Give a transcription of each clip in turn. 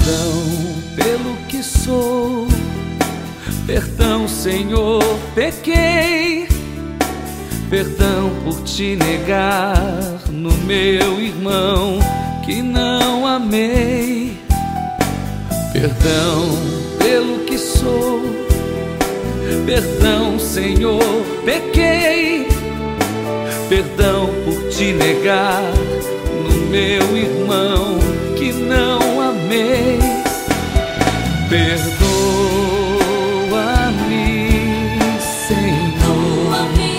perdão pelo que sou. Perdão, Senhor, pequei. Perdão por te negar no meu irmão que não amei. Perdão pelo que sou. Perdão, Senhor, pequei. Perdão por te negar no meu irmão que não amei. Perdoa-me, Senhor.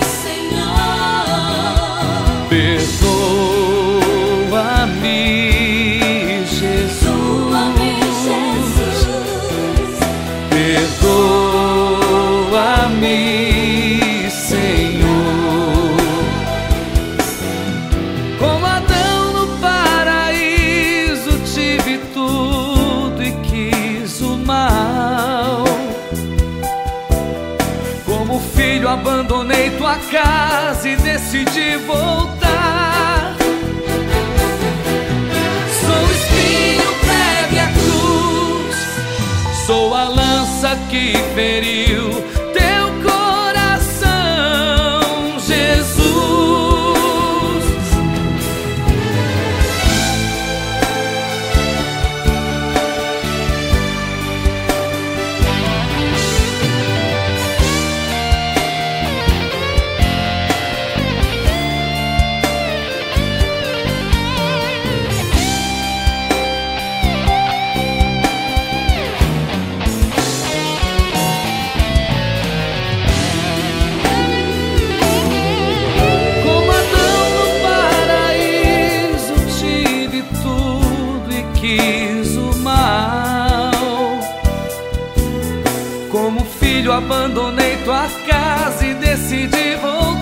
Perdoa-me, Jesus. Perdoa-me, Senhor. Como Adão no paraíso tive tudo e quis o mal. Como filho abandonei tua casa e decidi voltar. Sou espinho, prego e a cruz. Sou a lança que feriu teu coração, Jesus. Quis o mal. Como filho abandonei tua casa e decidi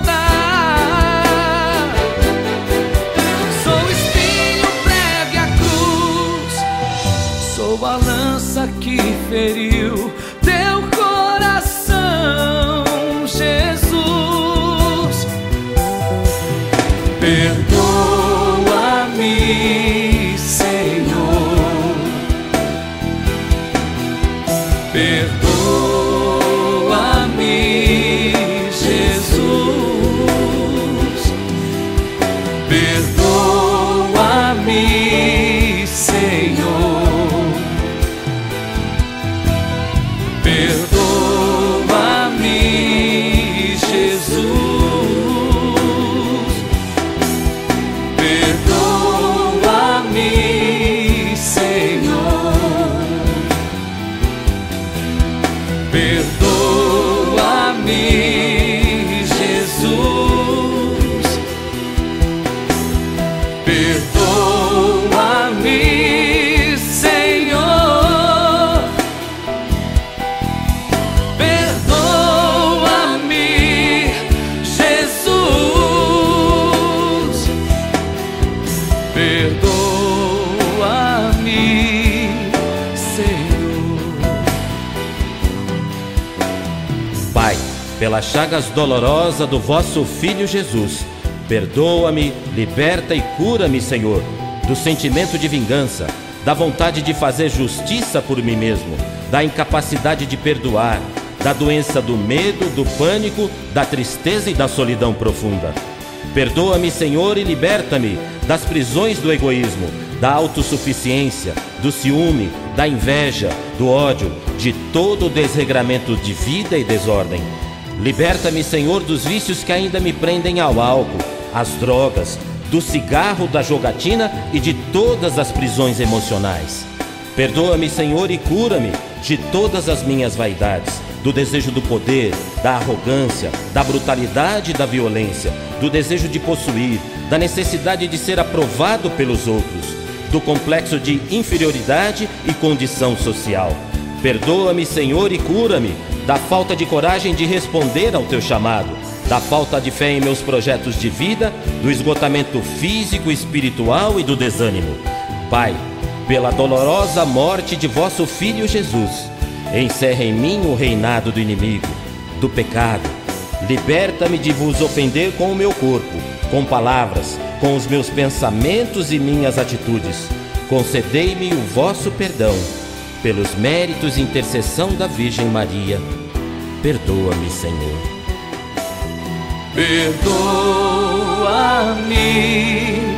voltar. Sou espinho, prego e a cruz. Sou a lança que feriu teu coração, Jesus. Perdoa-me, Senhor. Perdoa-me, Jesus. Perdoa-me, Senhor. Perdoa-me, Jesus. Perdoa-me, Senhor. Perdoa-me, Jesus. Perdoa-me, Senhor. Perdoa-me, Jesus. Perdoa-me, Senhor. Pai, pelas chagas dolorosas do vosso Filho Jesus, perdoa-me, liberta e cura-me, Senhor, do sentimento de vingança, da vontade de fazer justiça por mim mesmo, da incapacidade de perdoar, da doença do medo, do pânico, da tristeza e da solidão profunda. Perdoa-me, Senhor, e liberta-me das prisões do egoísmo, da autossuficiência, do ciúme, da inveja, do ódio, de todo o desregramento de vida e desordem. Liberta-me, Senhor, dos vícios que ainda me prendem ao álcool, às drogas, do cigarro, da jogatina e de todas as prisões emocionais. Perdoa-me, Senhor, e cura-me de todas as minhas vaidades, do desejo do poder, da arrogância, da brutalidade e da violência, do desejo de possuir, da necessidade de ser aprovado pelos outros, do complexo de inferioridade e condição social. Perdoa-me, Senhor, e cura-me da falta de coragem de responder ao teu chamado, da falta de fé em meus projetos de vida, do esgotamento físico, espiritual e do desânimo. Pai, pela dolorosa morte de vosso Filho Jesus, encerra em mim o reinado do inimigo, do pecado. Liberta-me de vos ofender com o meu corpo, com palavras, com os meus pensamentos e minhas atitudes. concedei-me o vosso perdão, pelos méritos e intercessão da Virgem Maria. Perdoa-me, Senhor. Perdoa-me,